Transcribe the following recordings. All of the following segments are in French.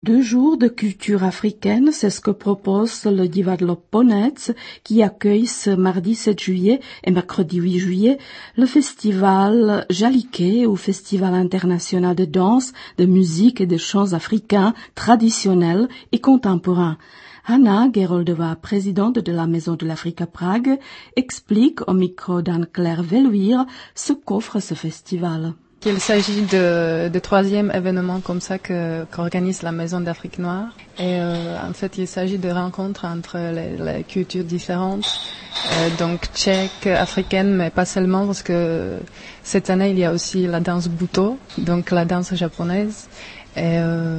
2 jours de culture africaine, c'est ce que propose le Divadlo Ponets, qui accueille ce mardi 7 juillet et mercredi 8 juillet le festival Jaliké, ou Festival international de danse, de musique et de chants africains traditionnels et contemporains. Hanna Geroldova, présidente de la Maison de l'Afrique à Prague, explique au micro d'Anne-Claire Velluire ce qu'offre ce festival. Il s'agit de troisième événement comme ça qu'organise la Maison d'Afrique Noire. Et en fait, il s'agit de rencontres entre les cultures différentes, donc tchèques, africaines, mais pas seulement, parce que cette année, il y a aussi la danse Buto, donc la danse japonaise. Et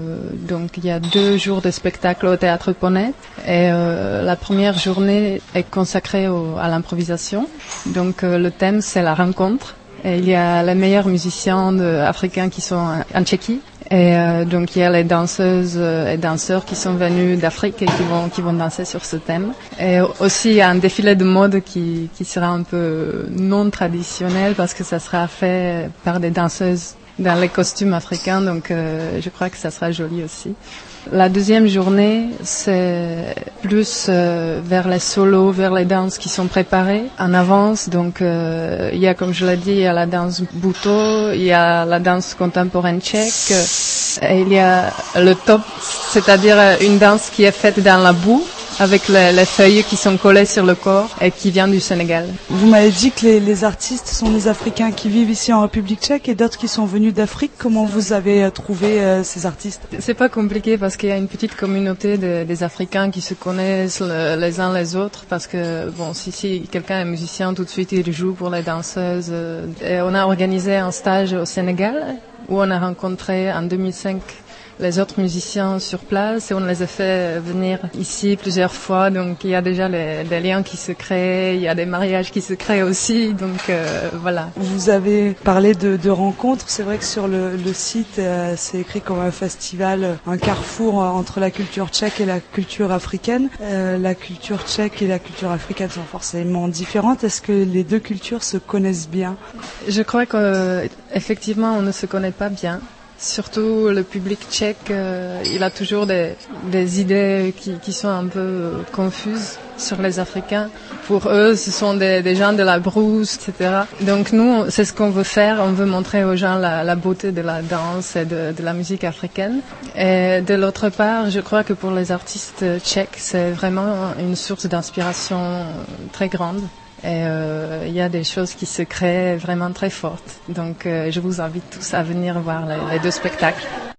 donc il y a 2 jours de spectacle au théâtre Poney. Et la première journée est consacrée à l'improvisation. Donc le thème, c'est la rencontre. Et il y a les meilleurs musiciens africains qui sont en Tchéquie. Et donc il y a les danseuses et danseurs qui sont venus d'Afrique et qui vont danser sur ce thème. Et aussi un défilé de mode qui sera un peu non traditionnel parce que ça sera fait par des danseuses dans les costumes africains, donc je crois que ça sera joli aussi. La deuxième journée, c'est plus vers les solos, vers les danses qui sont préparées en avance. Donc il y a, comme je l'ai dit, il y a la danse Buto, il y a la danse contemporaine tchèque, et il y a le top, c'est-à-dire une danse qui est faite dans la boue, avec les feuilles qui sont collées sur le corps et qui vient du Sénégal. Vous m'avez dit que les artistes sont des Africains qui vivent ici en République tchèque et d'autres qui sont venus d'Afrique. Comment vous avez trouvé ces artistes? C'est pas compliqué parce qu'il y a une petite communauté des Africains qui se connaissent les uns les autres, parce que bon, si quelqu'un est musicien, tout de suite il joue pour les danseuses. Et on a organisé un stage au Sénégal où on a rencontré en 2005 les autres musiciens sur place et on les a fait venir ici plusieurs fois. Donc il y a déjà des liens qui se créent, il y a des mariages qui se créent aussi. Donc voilà. Vous avez parlé de rencontres. C'est vrai que sur le site, c'est écrit comme un festival, un carrefour entre la culture tchèque et la culture africaine. La culture tchèque et la culture africaine sont forcément différentes. Est-ce que les deux cultures se connaissent bien? Je crois qu'effectivement, on ne se connaît pas bien. Surtout le public tchèque, il a toujours des idées qui sont un peu confuses sur les Africains. Pour eux, ce sont des gens de la brousse, etc. Donc nous, c'est ce qu'on veut faire. On veut montrer aux gens la beauté de la danse et de la musique africaine. Et de l'autre part, je crois que pour les artistes tchèques, c'est vraiment une source d'inspiration très grande. Et il y a des choses qui se créent vraiment très fortes. Donc je vous invite tous à venir voir les 2 spectacles.